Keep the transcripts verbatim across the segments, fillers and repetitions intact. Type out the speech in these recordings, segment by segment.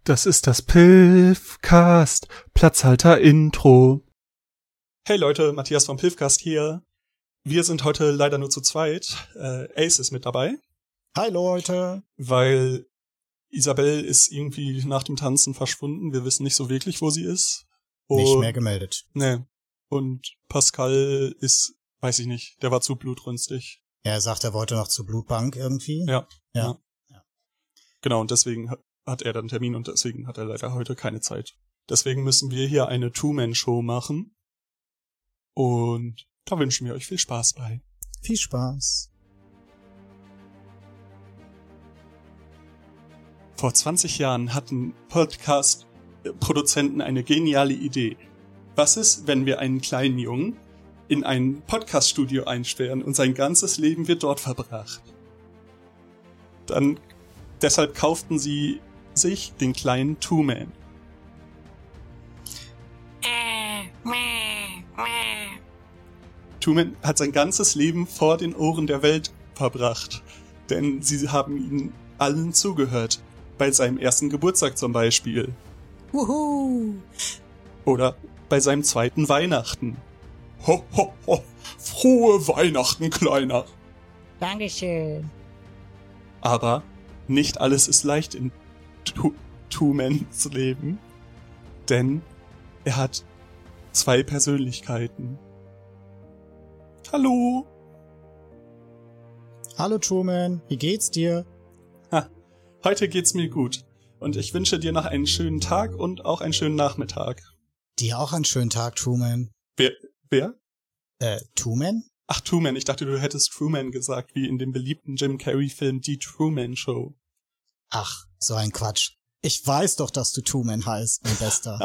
Das ist das Pilfcast Platzhalter Intro. Hey Leute, Matthias vom Pilfcast hier. Wir sind heute leider nur zu zweit. Äh, Ace ist mit dabei. Hi Leute. Weil Isabel ist irgendwie nach dem Tanzen verschwunden. Wir wissen nicht so wirklich, wo sie ist. Und nicht mehr gemeldet. Nee. Und Pascal ist, weiß ich nicht, der war zu blutrünstig. Er sagt, er wollte noch zur Blutbank irgendwie. Ja. Ja. ja. Genau, und deswegen hat er dann einen Termin und deswegen hat er leider heute keine Zeit. Deswegen müssen wir hier eine Two-Man-Show machen. Und da wünschen wir euch viel Spaß bei. Viel Spaß. Vor zwanzig Jahren hatten Podcast-Produzenten eine geniale Idee. Was ist, wenn wir einen kleinen Jungen in ein Podcast-Studio einsperren und sein ganzes Leben wird dort verbracht? Dann, deshalb kauften sie sich den kleinen Two-Man. Two-Man hat sein ganzes Leben vor den Ohren der Welt verbracht, denn sie haben ihm allen zugehört. Bei seinem ersten Geburtstag zum Beispiel. Wuhu! Oder bei seinem zweiten Weihnachten. Ho, ho, ho! Frohe Weihnachten, Kleiner! Dankeschön. Aber nicht alles ist leicht in Two-Mans Leben, denn er hat zwei Persönlichkeiten. Hallo! Hallo Truman, wie geht's dir? Ha, heute geht's mir gut. Und ich wünsche dir noch einen schönen Tag und auch einen schönen Nachmittag. Dir auch einen schönen Tag, Truman. Wer? Wer? Äh, Truman? Ach, Truman. Ich dachte, du hättest Truman gesagt, wie in dem beliebten Jim Carrey-Film Die Truman Show. Ach, so ein Quatsch. Ich weiß doch, dass du Truman heißt, mein Bester.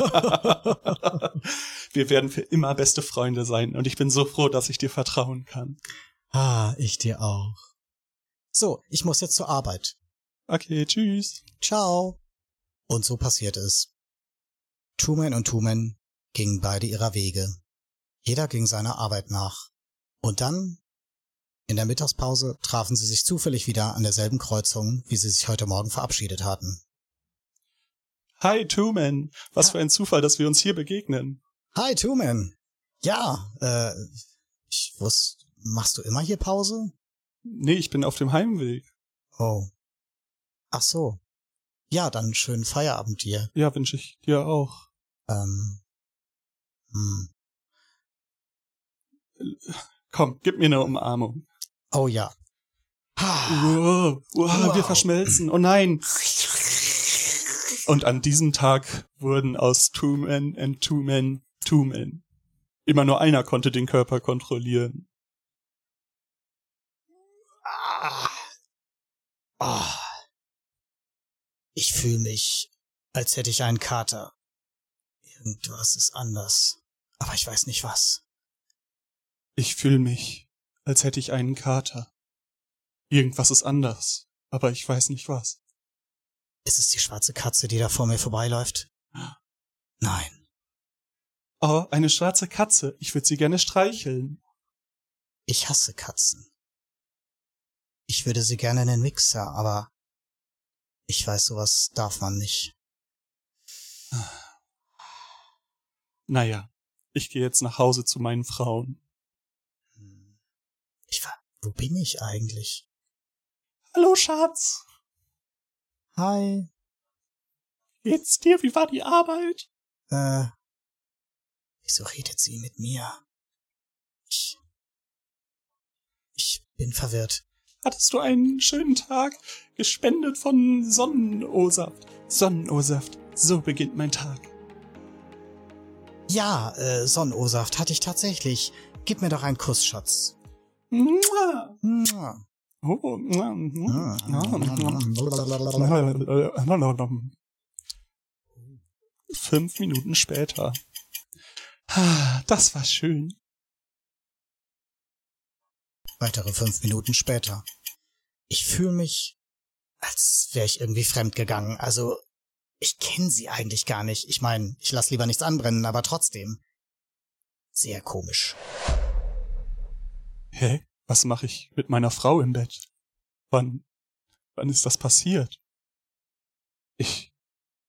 Wir werden für immer beste Freunde sein und ich bin so froh, dass ich dir vertrauen kann. Ah, ich dir auch. So, ich muss jetzt zur Arbeit. Okay, tschüss. Ciao. Und so passiert es. Truman und Two-Man gingen beide ihrer Wege. Jeder ging seiner Arbeit nach. Und dann, in der Mittagspause, trafen sie sich zufällig wieder an derselben Kreuzung, wie sie sich heute Morgen verabschiedet hatten. Hi, Two-Man. Was Ja. für ein Zufall, dass wir uns hier begegnen. Hi, Two-Man. Ja, äh, ich wusste, machst du immer hier Pause? Nee, ich bin auf dem Heimweg. Oh. Ach so. Ja, dann schönen Feierabend dir. Ja, wünsche ich dir auch. Ähm. Hm. Komm, gib mir eine Umarmung. Oh ja. Wow, wow, Wow. wir verschmelzen. Oh nein. Und an diesem Tag wurden aus Two-Man and Two-Man Two-Man. Immer nur einer konnte den Körper kontrollieren. Ah. Ah. Ich fühle mich, als hätte ich einen Kater. Irgendwas ist anders. Aber ich weiß nicht was. Ich fühle mich, als hätte ich einen Kater. Irgendwas ist anders, aber ich weiß nicht was. Ist es die schwarze Katze, die da vor mir vorbeiläuft? Nein. Oh, eine schwarze Katze. Ich würde sie gerne streicheln. Ich hasse Katzen. Ich würde sie gerne in den Mixer, aber ich weiß, sowas darf man nicht. Naja, ich gehe jetzt nach Hause zu meinen Frauen. Ich war, wo bin ich eigentlich? Hallo, Schatz. Hi. Geht's dir? Wie war die Arbeit? Äh, wieso redet sie mit mir? Ich, ich bin verwirrt. Hattest du einen schönen Tag? Gespendet von Sonnen-O-Saft. Sonnen-O-Saft. So beginnt mein Tag. Ja, äh, Sonnen-O-Saft hatte ich tatsächlich. Gib mir doch einen Kuss, Schatz. Mua. Mua. Oh, mua, mua. Fünf Minuten später. Ah, das war schön. Weitere fünf Minuten später. Ich fühle mich, als wäre ich irgendwie fremdgegangen. Also, ich kenne sie eigentlich gar nicht. Ich meine, ich lasse lieber nichts anbrennen, aber trotzdem. Sehr komisch. Hä? Was mache ich mit meiner Frau im Bett? Wann, wann ist das passiert? Ich,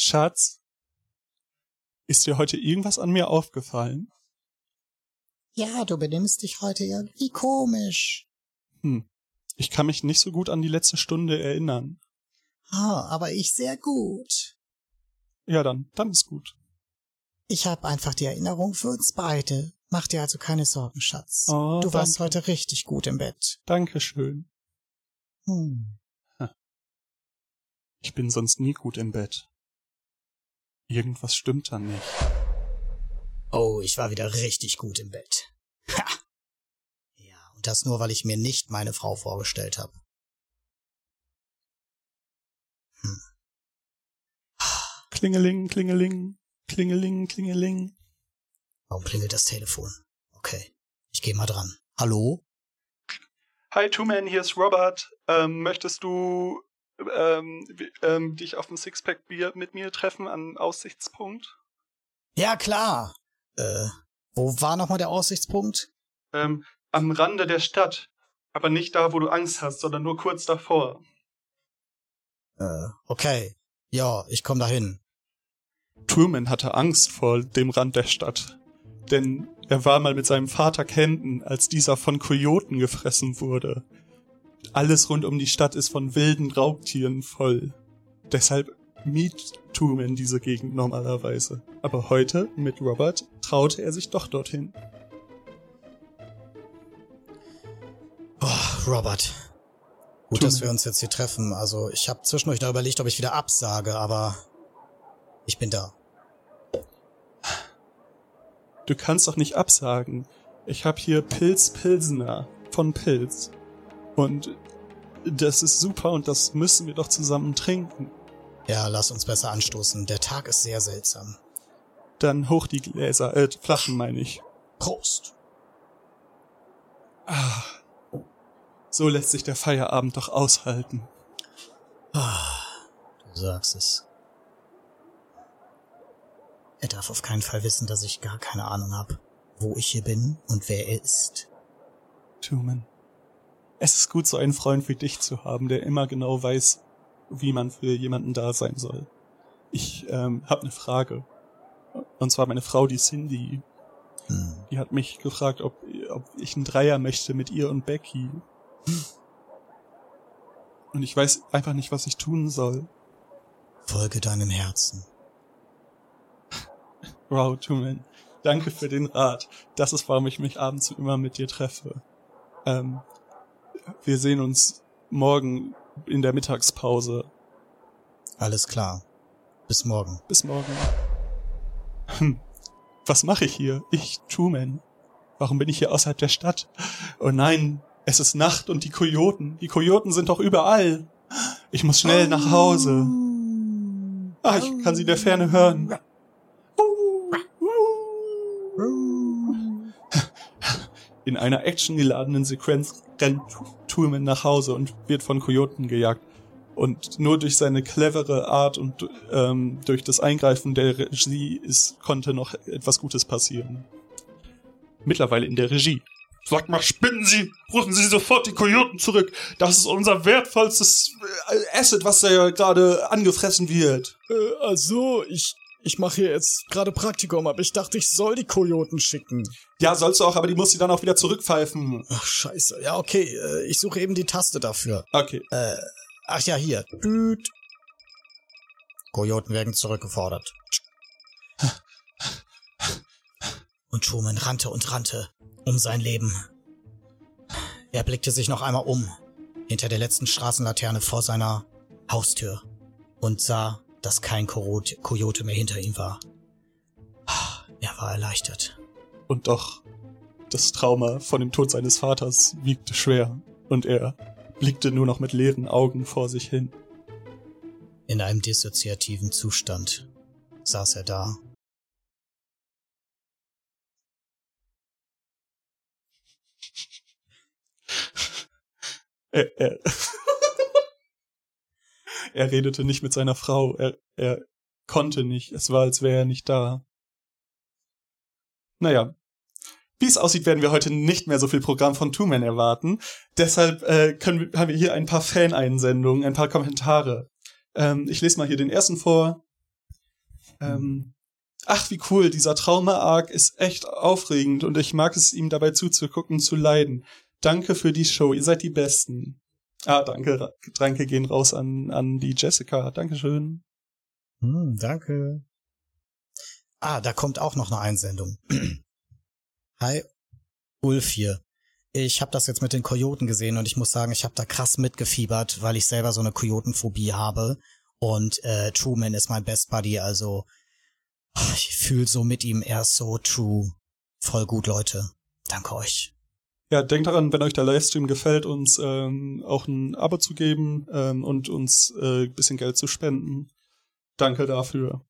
Schatz, ist dir heute irgendwas an mir aufgefallen? Ja, du benimmst dich heute irgendwie komisch. Hm, ich kann mich nicht so gut an die letzte Stunde erinnern. Ah, aber ich sehr gut. Ja, dann, dann ist gut. Ich habe einfach die Erinnerung für uns beide. Mach dir also keine Sorgen, Schatz. Oh, du warst danke. heute richtig gut im Bett. Dankeschön. Hm. Ich bin sonst nie gut im Bett. Irgendwas stimmt da nicht. Oh, ich war wieder richtig gut im Bett. Ha! Ja, und das nur, weil ich mir nicht meine Frau vorgestellt habe. Hm. Klingeling, klingeling, klingeling, klingeling. Warum klingelt das Telefon? Okay, ich geh mal dran. Hallo? Hi, Two-Man, hier ist Robert. Ähm, möchtest du ähm, w- ähm, dich auf ein Sixpack-Bier mit mir treffen an Aussichtspunkt? Ja, klar. Äh, wo war nochmal der Aussichtspunkt? Ähm, am Rande der Stadt. Aber nicht da, wo du Angst hast, sondern nur kurz davor. Äh, okay. Ja, ich komm dahin. Truman hatte Angst vor dem Rand der Stadt. Denn er war mal mit seinem Vater campen, als dieser von Kojoten gefressen wurde. Alles rund um die Stadt ist von wilden Raubtieren voll. Deshalb mied Truman diese Gegend normalerweise. Aber heute, mit Robert, traute er sich doch dorthin. Oh, Robert. Gut, Tu dass mir. wir uns jetzt hier treffen. Also, ich habe zwischendurch noch überlegt, ob ich wieder absage, aber ich bin da. Du kannst doch nicht absagen. Ich hab hier Pilz Pilsener von Pilz. Und das ist super und das müssen wir doch zusammen trinken. Ja, lass uns besser anstoßen. Der Tag ist sehr seltsam. Dann hoch die Gläser, äh, Flaschen meine ich. Prost. Ah, so lässt sich der Feierabend doch aushalten. Ah, du sagst es. Er darf auf keinen Fall wissen, dass ich gar keine Ahnung habe, wo ich hier bin und wer er ist. Truman, es ist gut, so einen Freund wie dich zu haben, der immer genau weiß, wie man für jemanden da sein soll. Ich ähm, habe eine Frage. Und zwar meine Frau, die Cindy. Hm. Die hat mich gefragt, ob, ob ich einen Dreier möchte mit ihr und Becky. Und ich weiß einfach nicht, was ich tun soll. Folge deinem Herzen. Wow, Truman, danke für den Rat. Das ist, warum ich mich abends immer mit dir treffe. Ähm, wir sehen uns morgen in der Mittagspause. Alles klar. Bis morgen. Bis morgen. Hm. Was mache ich hier? Ich, Truman. Warum bin ich hier außerhalb der Stadt? Oh nein, es ist Nacht und die Kojoten. Die Kojoten sind doch überall. Ich muss schnell nach Hause. Ah, ich kann sie in der Ferne hören. In einer actiongeladenen Sequenz rennt Truman nach Hause und wird von Kojoten gejagt. Und nur durch seine clevere Art und ähm, durch das Eingreifen der Regie ist, konnte noch etwas Gutes passieren. Mittlerweile in der Regie. Sag mal, spinnen Sie! Rufen Sie sofort die Kojoten zurück! Das ist unser wertvollstes äh, Asset, was da ja gerade angefressen wird. Äh, also, ich, ich mache hier jetzt gerade Praktikum, aber ich dachte, ich soll die Kojoten schicken. Ja, sollst du auch, aber die musst du dann auch wieder zurückpfeifen. Ach, scheiße. Ja, okay, äh, ich suche eben die Taste dafür. Okay. Äh, ach ja, hier. Düt. Kojoten werden zurückgefordert. Und Truman rannte und rannte um sein Leben. Er blickte sich noch einmal um, hinter der letzten Straßenlaterne vor seiner Haustür, und sah, dass kein Kojote Kojote mehr hinter ihm war. Er war erleichtert. Und doch, das Trauma von dem Tod seines Vaters wiegte schwer, und er blickte nur noch mit leeren Augen vor sich hin. In einem dissoziativen Zustand saß er da. Er, er, er redete nicht mit seiner Frau, er, er konnte nicht, es war, als wäre er nicht da. Naja, wie es aussieht, werden wir heute nicht mehr so viel Programm von Two-Man erwarten. Deshalb äh, können wir, haben wir hier ein paar Fan-Einsendungen, ein paar Kommentare. Ähm, ich lese mal hier den ersten vor. Ähm, ach, wie cool, dieser Trauma-Arc ist echt aufregend und ich mag es, ihm dabei zuzugucken, zu leiden. Danke für die Show, ihr seid die Besten. Ah, danke, Danke gehen raus an, an die Jessica. Dankeschön. Hm, danke. Ah, da kommt auch noch eine Einsendung. Hi, Ulf hier. Ich habe das jetzt mit den Kojoten gesehen und ich muss sagen, ich habe da krass mitgefiebert, weil ich selber so eine Kojotenphobie habe. Und äh, Truman ist mein Best Buddy, also ich fühle so mit ihm, er ist so true. Voll gut, Leute. Danke euch. Ja, denkt daran, wenn euch der Livestream gefällt, uns ähm, auch ein Abo zu geben ähm, und uns äh, ein bisschen Geld zu spenden. Danke dafür.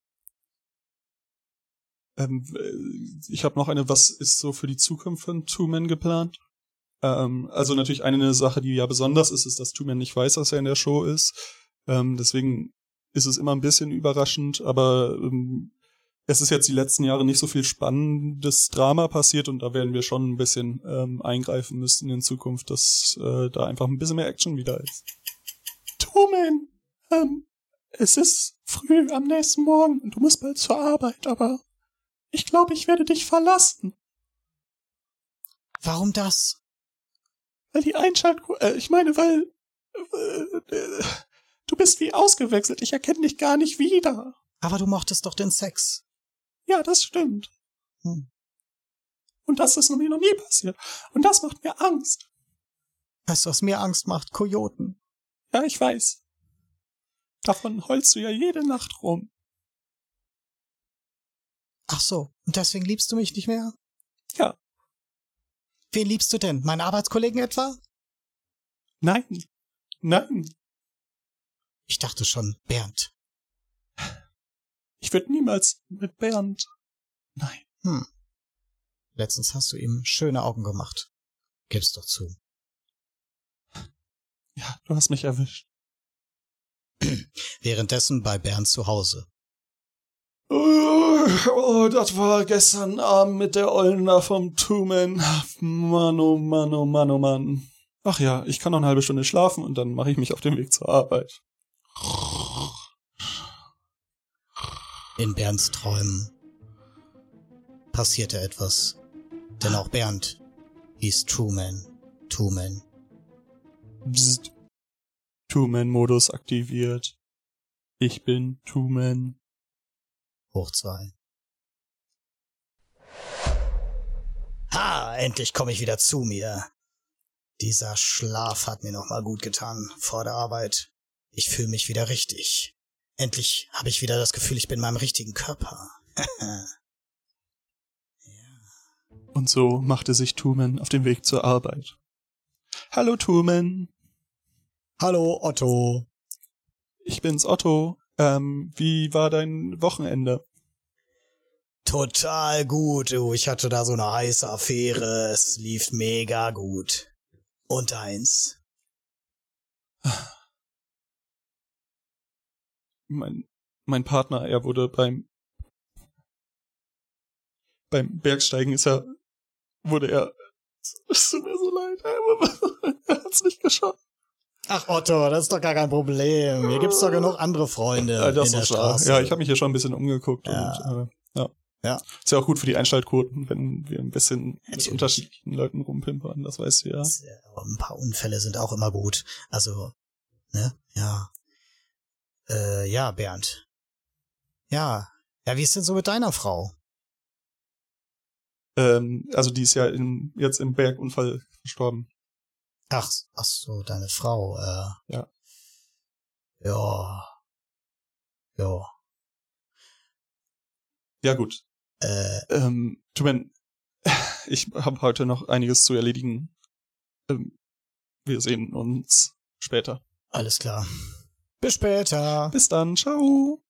Ähm, ich habe noch eine, was ist so für die Zukunft von Two-Man geplant? Ähm, also natürlich eine Sache, die ja besonders ist, ist, dass Two-Man nicht weiß, dass er in der Show ist. Ähm, deswegen ist es immer ein bisschen überraschend, aber ähm, es ist jetzt die letzten Jahre nicht so viel spannendes Drama passiert und da werden wir schon ein bisschen ähm, eingreifen müssen in Zukunft, dass äh, da einfach ein bisschen mehr Action wieder ist. Two-Man, ähm, es ist früh am nächsten Morgen und du musst bald zur Arbeit, aber ich glaube, ich werde dich verlassen. Warum das? Weil die Einschalt... Äh, ich meine, weil... Äh, äh, du bist wie ausgewechselt. Ich erkenne dich gar nicht wieder. Aber du mochtest doch den Sex. Ja, das stimmt. Hm. Und das ist mir noch nie passiert. Und das macht mir Angst. Weißt du, was mir Angst macht? Kojoten. Ja, ich weiß. Davon heulst du ja jede Nacht rum. Ach so, und deswegen liebst du mich nicht mehr? Ja. Wen liebst du denn? Meinen Arbeitskollegen etwa? Nein. Nein. Ich dachte schon, Bernd. Ich würde niemals mit Bernd. Nein. Hm. Letztens hast du ihm schöne Augen gemacht. Gib's doch zu. Ja, du hast mich erwischt. Währenddessen bei Bernd zu Hause. Oh, das war gestern Abend mit der Ollen da vom Two-Man. Mann, oh Mann, oh Mann, oh Mann. Ach ja, ich kann noch eine halbe Stunde schlafen und dann mache ich mich auf den Weg zur Arbeit. In Bernds Träumen passierte etwas. Denn auch Bernd hieß Two-Man. Two-Man. Psst. Two-Man-Modus aktiviert. Ich bin Two-Man. Hoch zwei. Ha, endlich komme ich wieder zu mir. Dieser Schlaf hat mir nochmal gut getan vor der Arbeit. Ich fühle mich wieder richtig. Endlich habe ich wieder das Gefühl, ich bin in meinem richtigen Körper. Ja. Und so machte sich Two-Man auf den Weg zur Arbeit. Hallo Two-Man. Hallo Otto. Ich bin's Otto. Ähm, wie war dein Wochenende? Total gut, du. Ich hatte da so eine heiße Affäre. Es lief mega gut. Und deins? Mein, mein Partner, er wurde beim beim Bergsteigen ist er, wurde er, es tut mir so leid, er, er hat's nicht geschafft. Ach Otto, das ist doch gar kein Problem. Hier gibt's doch genug andere Freunde Ja, das in der ist wahr. Straße. Ja, ich habe mich hier schon ein bisschen umgeguckt Ja. und äh, ja. Ja. Ist ja auch gut für die Einschaltquoten, wenn wir ein bisschen mit Natürlich. unterschiedlichen Leuten rumpimpern, das weißt du ja. Aber ein paar Unfälle sind auch immer gut. Also, ne? Ja. Äh, ja, Bernd. Ja. Ja, wie ist denn so mit deiner Frau? Ähm, also die ist ja in, jetzt im Bergunfall verstorben. Ach, ach so, deine Frau, äh. Ja. Ja. Ja. Ja gut. Äh, Ähm, Tumen, ich habe heute noch einiges zu erledigen. Ähm, wir sehen uns später. alles klar. Bis später. Bis dann, ciao.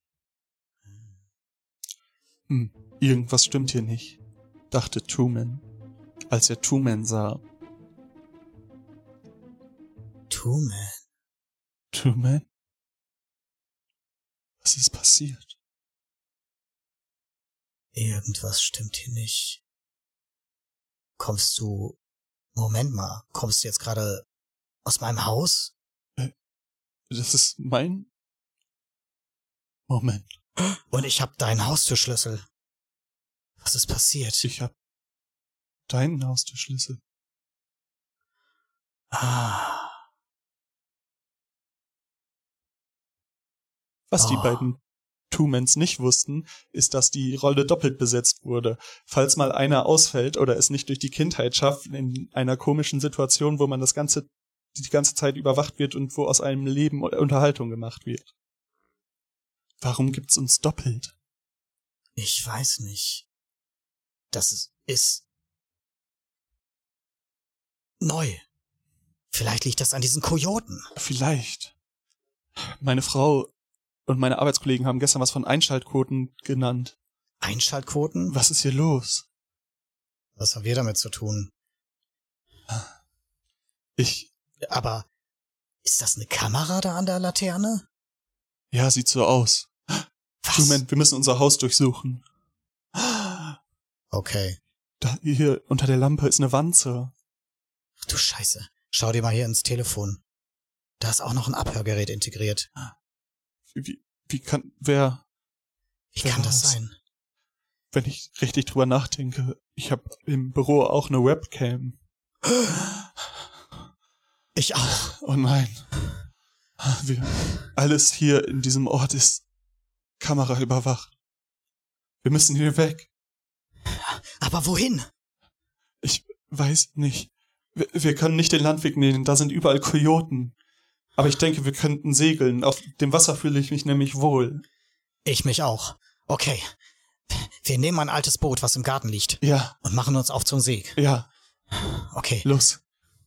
Hm, irgendwas stimmt hier nicht, dachte Two-Man, als er Two-Man sah. Two-Man. Two-Man? Was ist passiert? Irgendwas stimmt hier nicht. Kommst du... Moment mal, kommst du jetzt gerade aus meinem Haus? Das ist mein Moment. Und ich hab deinen Haustürschlüssel. Was ist passiert? Ich hab deinen Haustürschlüssel. Ah. Was Oh. die beiden Two-Mans nicht wussten, ist, dass die Rolle doppelt besetzt wurde. Falls mal einer ausfällt oder es nicht durch die Kindheit schafft, in einer komischen Situation, wo man das ganze, die ganze Zeit überwacht wird und wo aus einem Leben Unterhaltung gemacht wird. Warum gibt's uns doppelt? Ich weiß nicht. Das ist, ist neu. Vielleicht liegt das an diesen Kojoten. Vielleicht. Meine Frau und meine Arbeitskollegen haben gestern was von Einschaltquoten genannt. Einschaltquoten? Was ist hier los? Was haben wir damit zu tun? Ich, Aber ist das eine Kamera da an der Laterne? ja, sieht so aus. Was? Moment, wir müssen unser Haus durchsuchen. Okay. Da, hier, unter der Lampe ist eine Wanze. Ach du Scheiße. Schau dir mal hier ins Telefon. Da ist auch noch ein Abhörgerät integriert. Wie, wie, wie kann, wer, Wie Wer kann das weiß? sein? wenn ich richtig drüber nachdenke, ich habe im Büro auch eine Webcam. Ich auch. Oh nein. Wir, alles hier in diesem Ort ist Kamera überwacht. Wir müssen hier weg. Aber wohin? Ich weiß nicht. Wir, wir können nicht den Landweg nehmen, da sind überall Kojoten. Aber ich denke, wir könnten segeln. Auf dem Wasser fühle ich mich nämlich wohl. Ich mich auch. Okay. Wir nehmen ein altes Boot, was im Garten liegt, Ja, und machen uns auf zum See. ja, Okay. los.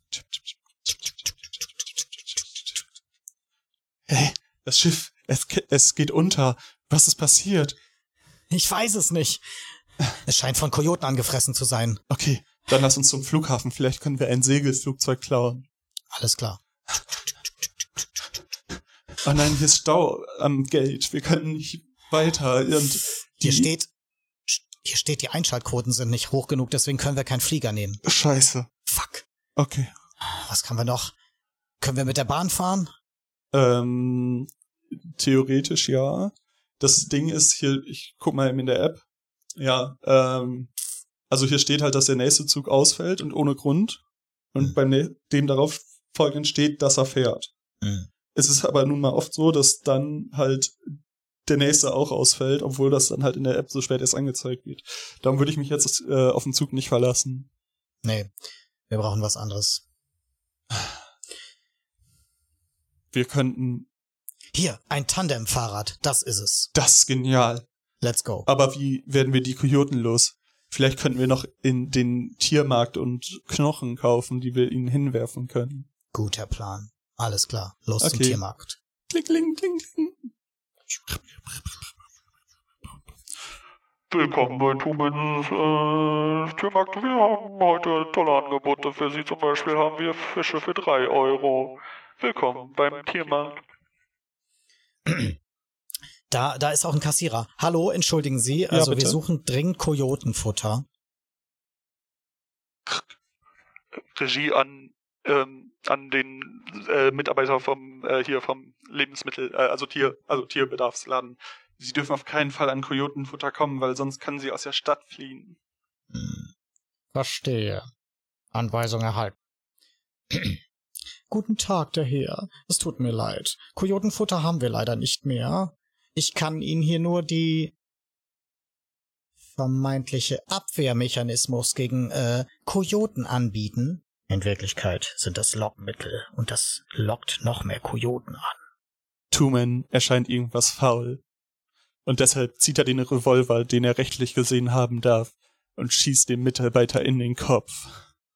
Hey, das Schiff, es, ge- es geht unter. Was ist passiert? Ich weiß es nicht. Es scheint von Kojoten angefressen zu sein. Okay, dann lass uns zum Flughafen. Vielleicht können wir ein Segelflugzeug klauen. Alles klar. Oh nein, hier ist Stau am Gate. Wir können nicht weiter. Und die Hier steht, hier steht, die Einschaltquoten sind nicht hoch genug, deswegen können wir keinen Flieger nehmen. Scheiße. Fuck. Okay. Was können wir noch? Können wir mit der Bahn fahren? Ähm, theoretisch ja. Das Ding ist hier, ich guck mal eben in der App. Ja, ähm, also hier steht halt, dass der nächste Zug ausfällt und ohne Grund. Und Hm. beim nä- dem darauf folgenden steht, dass er fährt. Hm. Es ist aber nun mal oft so, dass dann halt der nächste auch ausfällt, obwohl das dann halt in der App so spät erst angezeigt wird. Darum würde ich mich jetzt äh, auf den Zug nicht verlassen. Nee, wir brauchen was anderes. Wir könnten, Hier, ein Tandem-Fahrrad, das ist es. das ist genial. Let's go. Aber wie werden wir die Kojoten los? Vielleicht könnten wir noch in den Tiermarkt und Knochen kaufen, die wir ihnen hinwerfen können. Guter Plan. Alles klar, los zum Okay. Tiermarkt. Kling, kling, kling, kling. Willkommen bei Tumens äh, Tiermarkt. Wir haben heute tolle Angebote für Sie. Zum Beispiel haben wir Fische für drei Euro. Willkommen beim Tiermarkt. Da, da ist auch ein Kassierer. Hallo, entschuldigen Sie, also bitte? wir suchen dringend Kojotenfutter. Regie an ähm, an den äh, Mitarbeiter vom äh, hier vom Lebensmittel, äh, also Tier, also Tierbedarfsladen. Sie dürfen auf keinen Fall an Kojotenfutter kommen, weil sonst können sie aus der Stadt fliehen. Hm. Verstehe. Anweisung erhalten. Guten Tag, der Herr. Es tut mir leid. Kojotenfutter haben wir leider nicht mehr. Ich kann Ihnen hier nur die Vermeintliche Abwehrmechanismus gegen äh, Kojoten anbieten. In Wirklichkeit sind das Lockmittel und das lockt noch mehr Kojoten an. Two-Man erscheint irgendwas faul. Und deshalb zieht er den Revolver, den er rechtlich gesehen haben darf, und schießt dem Mitarbeiter in den Kopf.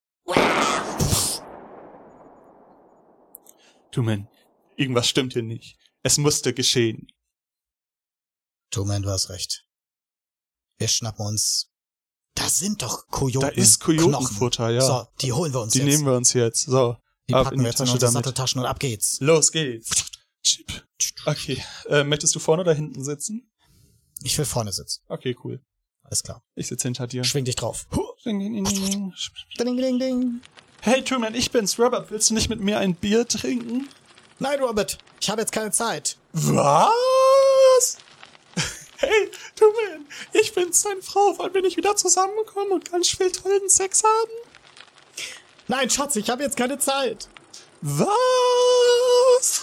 Two-Man, irgendwas stimmt hier nicht. Es musste geschehen. Two-Man, du hast recht. Wir schnappen uns. Da sind doch Kojoten. Da ist Kojotenfutter, ja. So, die holen wir uns Die jetzt. nehmen wir uns jetzt. So, die ab packen in die wir jetzt in Tasche unsere damit. Satteltaschen und ab geht's. Los geht's. Okay, äh, möchtest du vorne oder hinten sitzen? Ich will vorne sitzen. Okay, cool. Alles klar. Ich sitze hinter dir. Schwing dich drauf. Hey, Ding, ding, ding. Two-Man, ich bin's, Robert. Willst du nicht mit mir ein Bier trinken? Nein, Robert, ich habe jetzt keine Zeit. Was? bin's, deine Frau. Wollen wir nicht wieder zusammenkommen und ganz viel tollen Sex haben? Nein, Schatz, ich habe jetzt keine Zeit. Was?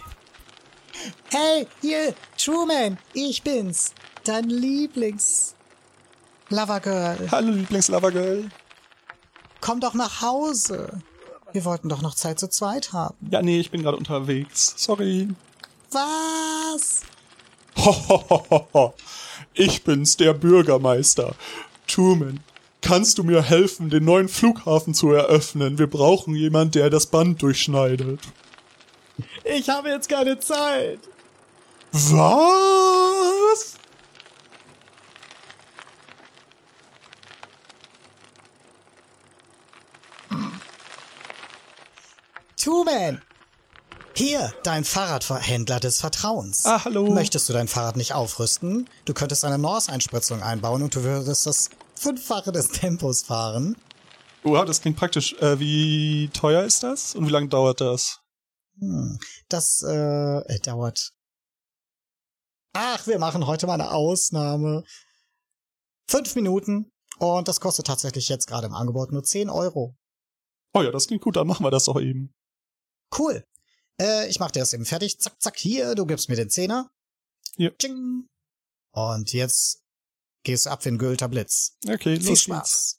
Hey, hier, Truman, ich bin's. Dein Lieblings-Lovergirl. Hallo, Lieblings-Lovergirl. Komm doch nach Hause. Wir wollten doch noch Zeit zu zweit haben. Ja, nee, ich bin gerade unterwegs. Sorry. Was? Hohohoho. Ich bin's, der Bürgermeister. Truman, kannst du mir helfen, den neuen Flughafen zu eröffnen? Wir brauchen jemanden, der das Band durchschneidet. Ich habe jetzt keine Zeit. Was? Truman! Hier, dein Fahrradhändler des Vertrauens. Ah, hallo. Möchtest du dein Fahrrad nicht aufrüsten? Du könntest eine Norse-Einspritzung einbauen und du würdest das Fünffache des Tempos fahren. Wow, das klingt praktisch. Äh, wie teuer ist das? Und wie lange dauert das? Hm, das, äh, äh, dauert... Ach, wir machen heute mal eine Ausnahme. Fünf Minuten. Und das kostet tatsächlich jetzt gerade im Angebot nur zehn Euro. Oh ja, das klingt gut, dann machen wir das doch eben. Cool. Äh, ich mach dir das eben fertig. Zack, zack, hier, du gibst mir den Zehner. Ja. Tsching. Und jetzt gehst du ab wie ein geölter Blitz. Okay, Viel los Spaß.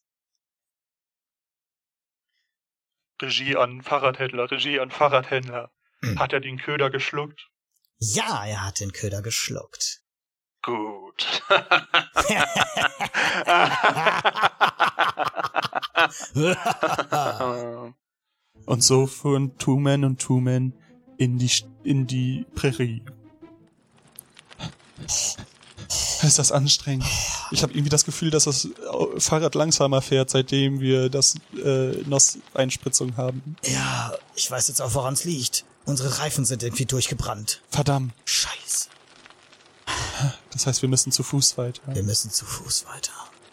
Regie an Fahrradhändler, Regie an Fahrradhändler. Hm. Hat er den Köder geschluckt? Ja, er hat den Köder geschluckt. Gut. Und so fuhren Two-Man und Two-Man in die, in die Prärie. Ist das anstrengend. Ich habe irgendwie das Gefühl, dass das Fahrrad langsamer fährt, seitdem wir das äh, N O S-Einspritzung haben. Ja, ich weiß jetzt auch, woran es liegt. Unsere Reifen sind irgendwie durchgebrannt. Verdammt. Scheiße. Das heißt, wir müssen zu Fuß weiter. Wir müssen zu Fuß weiter.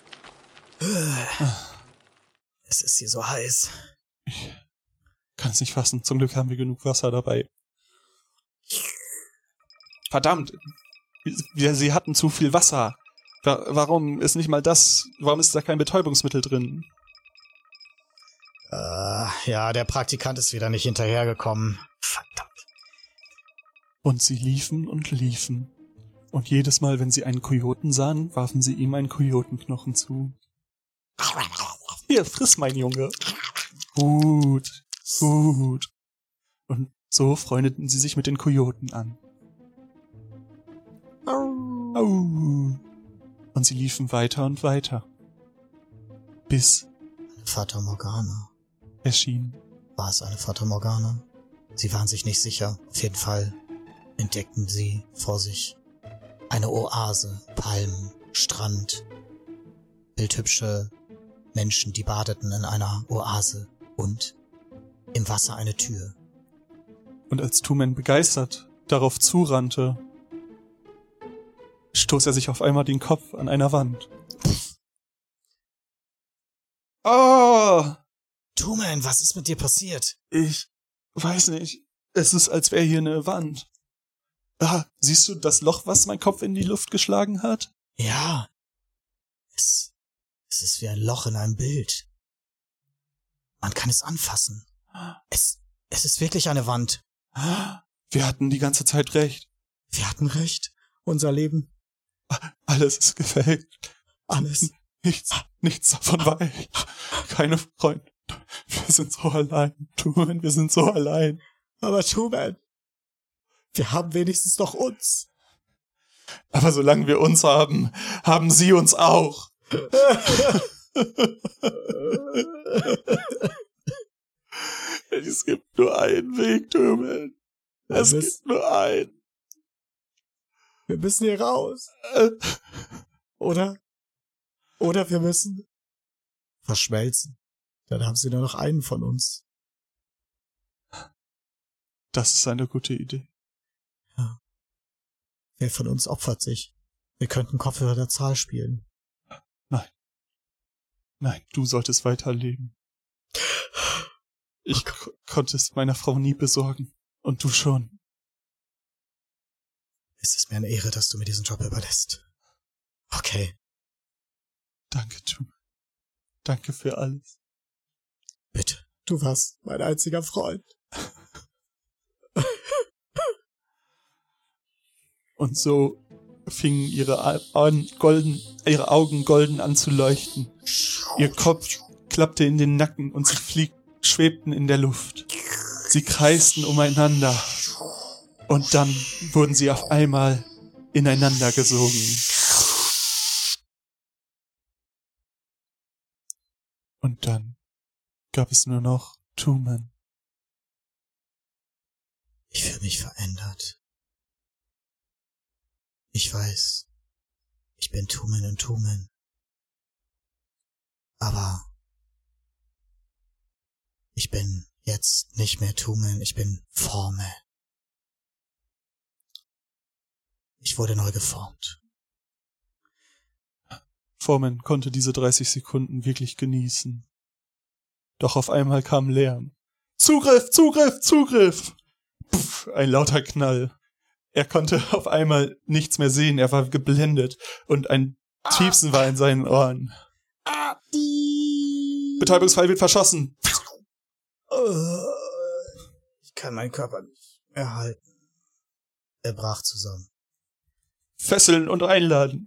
Es ist hier so heiß. Ich kann es nicht fassen. Zum Glück haben wir genug Wasser dabei. Verdammt. Wir, sie hatten zu viel Wasser. Wa- warum ist nicht mal das... Warum ist da kein Betäubungsmittel drin? Äh, ja, der Praktikant ist wieder nicht hinterhergekommen. Verdammt. Und sie liefen und liefen. Und jedes Mal, wenn sie einen Kojoten sahen, warfen sie ihm einen Kojotenknochen zu. Hier, friss, mein Junge. Gut, gut. Und so freundeten sie sich mit den Kojoten an. Au. Und sie liefen weiter und weiter. Bis Fata Morgana. erschien. War es eine Fata Morgana? Sie waren sich nicht sicher. Auf jeden Fall entdeckten sie vor sich eine Oase, Palmen, Strand, bildhübsche Menschen, die badeten in einer Oase und im Wasser eine Tür. Und als Two-Man begeistert darauf zurannte, stoß er sich auf einmal den Kopf an einer Wand. Oh! Two-Man, was ist mit dir passiert? Ich weiß nicht. Es ist, als wäre hier eine Wand. Ah, siehst du das Loch, was mein Kopf in die Luft geschlagen hat? Ja. Es, es ist wie ein Loch in einem Bild. Man kann es anfassen. Es, es ist wirklich eine Wand. Wir hatten die ganze Zeit recht. Wir hatten recht. Unser Leben. Alles ist gefaked. Alles. Nichts, nichts davon war echt. Keine Freunde. Wir sind so allein. Two-Man, wir sind so allein. Aber Two-Man, wir haben wenigstens noch uns. Aber solange wir uns haben, haben sie uns auch. Es gibt nur einen Weg, Two-Man. Es Wir gibt nur einen. Wir müssen hier raus. Oder? Oder wir müssen verschmelzen. Dann haben sie nur noch einen von uns. Das ist eine gute Idee. Ja. Wer von uns opfert sich? Wir könnten Kopf über der Zahl spielen. Nein. Nein, du solltest weiterleben. Ich k- konnte es meiner Frau nie besorgen. Und du schon. Es ist mir eine Ehre, dass du mir diesen Job überlässt. Okay. Danke, Truman. Danke für alles. Bitte. Du warst mein einziger Freund. Und so fingen ihre, Augen golden, ihre Augen golden an zu leuchten. Ihr Kopf klappte in den Nacken und sie flieg, schwebten in der Luft. Sie kreisten umeinander. Und dann wurden sie auf einmal ineinander gesogen. Und dann gab es nur noch Truman. Ich fühle mich verändert. Ich weiß, ich bin Truman und Truman. Aber ich bin jetzt nicht mehr Truman, ich bin Foreman. Ich wurde neu geformt. Foreman konnte diese dreißig Sekunden wirklich genießen. Doch auf einmal kam Lärm. Zugriff, Zugriff, Zugriff! Puff, ein lauter Knall. Er konnte auf einmal nichts mehr sehen, er war geblendet und ein Piepsen war in seinen Ohren. Betäubungsfall wird verschossen. Ich kann meinen Körper nicht erhalten. Er brach zusammen. Fesseln und einladen.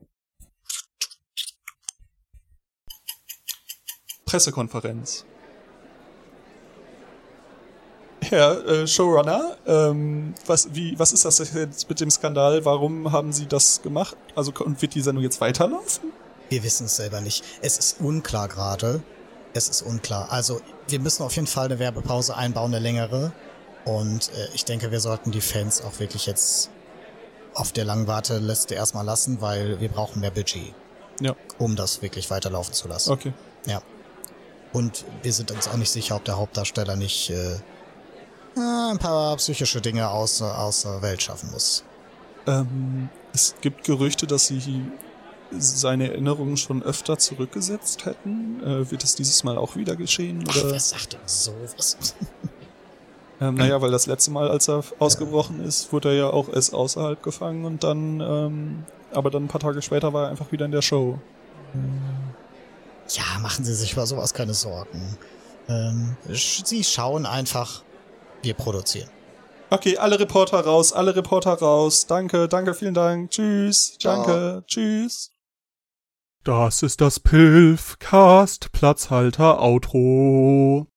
Pressekonferenz. Herr äh, Showrunner, ähm, was, wie, was ist das jetzt mit dem Skandal? Warum haben Sie das gemacht? Also und wird die Sendung jetzt weiterlaufen? Wir wissen es selber nicht. Es ist unklar gerade. Es ist unklar. Also wir müssen auf jeden Fall eine Werbepause einbauen, eine längere. Und äh, ich denke, wir sollten die Fans auch wirklich jetzt auf der langen Warteliste erstmal lassen, weil wir brauchen mehr Budget. Ja. Um das wirklich weiterlaufen zu lassen. Okay. Ja. Und wir sind uns auch nicht sicher, ob der Hauptdarsteller nicht äh, ein paar psychische Dinge aus, aus der Welt schaffen muss. Ähm, es gibt Gerüchte, dass sie seine Erinnerungen schon öfter zurückgesetzt hätten. Äh, wird es dieses Mal auch wieder geschehen? Ach, Oder? wer sagt denn sowas? Ähm, naja, weil das letzte Mal, als er ausgebrochen ist, wurde er ja auch erst außerhalb gefangen und dann, ähm, aber dann ein paar Tage später war er einfach wieder in der Show. Ja, machen Sie sich über sowas keine Sorgen. Ähm, Sie schauen einfach, wir produzieren. Okay, alle Reporter raus, alle Reporter raus. Danke, danke, vielen Dank. Tschüss, Ciao. danke, tschüss. Das ist das Pilfcast Platzhalter Outro.